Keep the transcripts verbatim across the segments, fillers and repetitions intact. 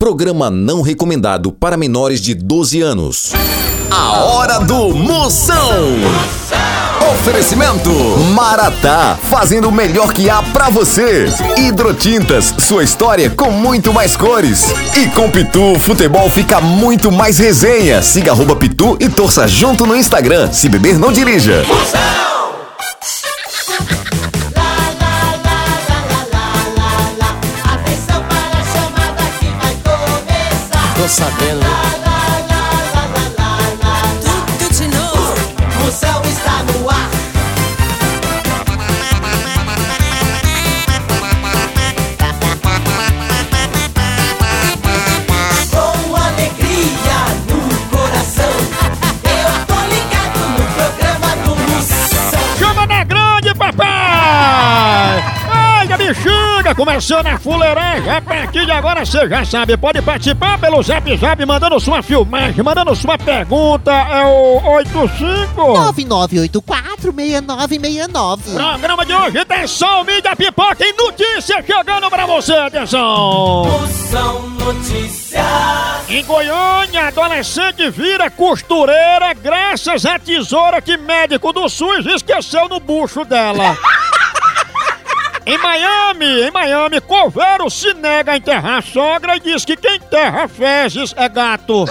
Programa não recomendado para menores de doze anos. A Hora do Moção. Oferecimento Maratá, fazendo o melhor que há pra você. Hidrotintas, sua história com muito mais cores. E com Pitu, futebol fica muito mais resenha. Siga arroba Pitu e torça junto no Instagram. Se beber, não dirija. Tô sabendo, né? Tudo de novo. Moção está no ar. Com alegria no coração, eu tô ligado no programa do Moção. Chama na grande, papai! Ai, da bexiga! Começando a fuleiragem. A partir de agora você já sabe, pode participar pelo Zap Zap, mandando sua filmagem, mandando sua pergunta. É o oito cinco nove nove oito quatro seis nove seis nove. Programa de hoje tem som, mídia, pipoca e notícia chegando pra você. Atenção! Moção Notícias. Em Goiânia, adolescente vira costureira graças à tesoura que médico do SUS esqueceu no bucho dela. Em Miami, em Miami, coveiro se nega a enterrar a sogra e diz que quem enterra fezes é gato.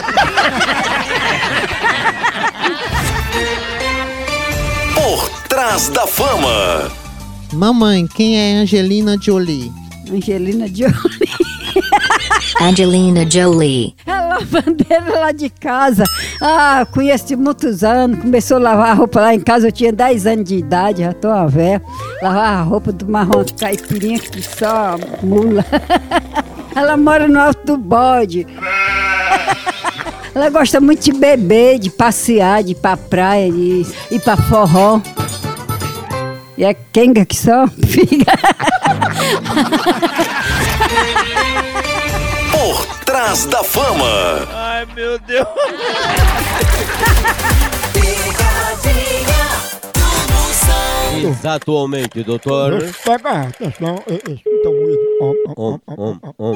Por Trás da Fama. Mamãe, quem é Angelina Jolie? Angelina Jolie. Angelina Jolie. É a lavandeira lá de casa. Ah, conheço de muitos anos. Começou a lavar a roupa lá em casa. Eu tinha dez anos de idade, já tô uma véia. Lavar a roupa do marrom caipirinha que só mula. Ela mora no alto do bode. Ela gosta muito de beber, de passear, de ir pra praia, de ir pra forró. E é quenga que só fica. Por Trás da Fama. Ai, meu Deus. Pegadinha do Moção. Exatamente, doutor. Pega, atenção, escuta o ruído. Om, om, om.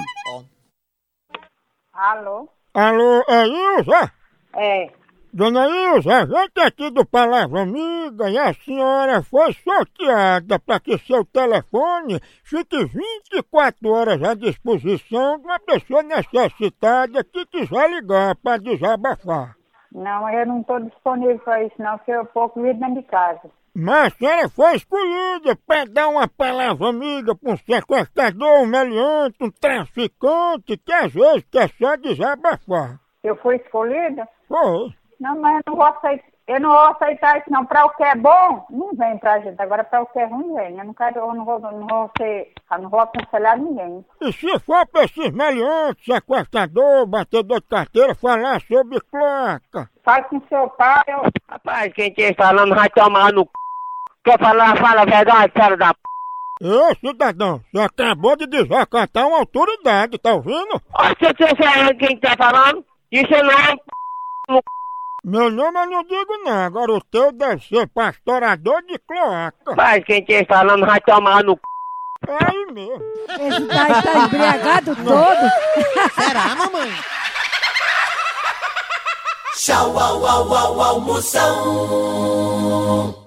Alô? Alô, é Ilza? É. Dona Ilza, a gente aqui do Palavra Amiga e a senhora foi sorteada para que seu telefone fique vinte e quatro horas à disposição de uma pessoa necessitada que quiser ligar para desabafar. Não, eu não estou disponível para isso não, porque eu pouco vivo dentro de casa. Mas a senhora foi escolhida para dar uma palavra amiga para um sequestrador, um meliante, um traficante que às vezes quer só desabafar. Eu fui escolhida? Foi. Não, mas eu não vou aceitar, eu não vou aceitar isso não. Para o que é bom, não vem pra gente. Agora para o que é ruim, vem. Eu não quero, eu não vou, não vou ser, eu não vou aconselhar ninguém. E se for para esses meliantes, sequestrador, batedor de carteira, falar sobre cloaca? Faz com seu pai, eu... Rapaz, quem te falando vai tomar no c... Quer falar, fala a verdade, cara da p... Ô, cidadão, você acabou de desacatar uma autoridade, tá ouvindo? Ó, se você sabe quem tá falando, isso não é p... no c... Meu nome eu não digo não, agora o teu deve ser pastorador de cloaca. Rapaz, quem te falando vai tomar no c... É aí mesmo. Esse daí tá embriagado todo. Será, mamãe? Tchau, au, au, au, au, Moção.